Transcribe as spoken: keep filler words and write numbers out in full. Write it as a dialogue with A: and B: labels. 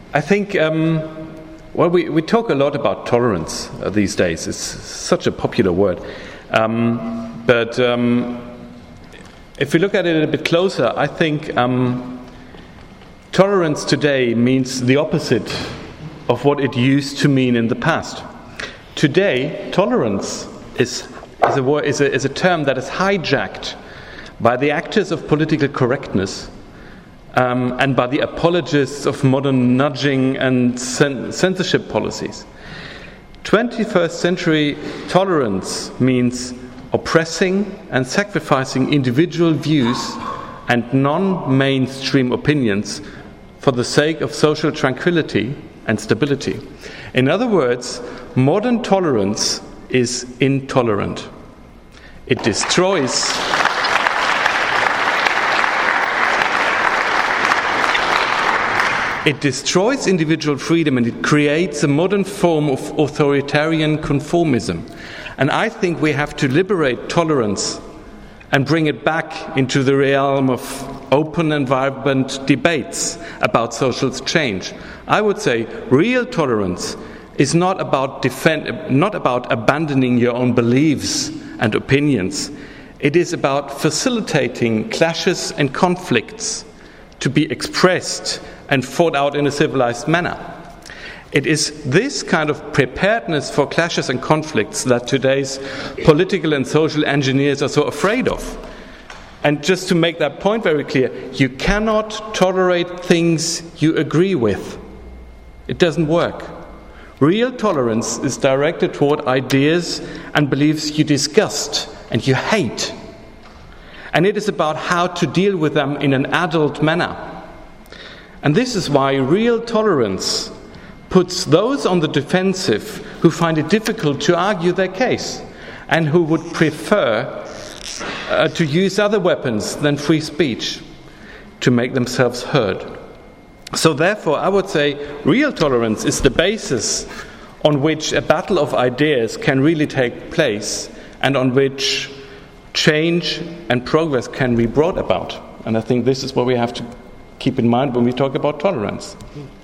A: I think, um, well, we, we talk a lot about tolerance uh, these days. It's such a popular word. Um, but um, if we look at it a bit closer, I think um, tolerance today means the opposite of what it used to mean in the past. Today, tolerance is, is, a, word, is, a, is a term that is hijacked by the actors of political correctness Um, and by the apologists of modern nudging and cen- censorship policies. twenty-first century tolerance means oppressing and sacrificing individual views and non-mainstream opinions for the sake of social tranquility and stability. In other words, modern tolerance is intolerant. It destroys It destroys individual freedom, and it creates a modern form of authoritarian conformism. And I think we have to liberate tolerance and bring it back into the realm of open and vibrant debates about social change. I would say real tolerance is not about defend, not about abandoning your own beliefs and opinions. It is about facilitating clashes and conflicts to be expressed and fought out in a civilized manner. It is this kind of preparedness for clashes and conflicts that today's political and social engineers are so afraid of. And just to make that point very clear, you cannot tolerate things you agree with. It doesn't work. Real tolerance is directed toward ideas and beliefs you disgust and you hate. And it is about how to deal with them in an adult manner. And this is why real tolerance puts those on the defensive who find it difficult to argue their case and who would prefer uh, to use other weapons than free speech to make themselves heard. So therefore, I would say real tolerance is the basis on which a battle of ideas can really take place and on which change and progress can be brought about. And I think this is what we have to keep in mind when we talk about tolerance.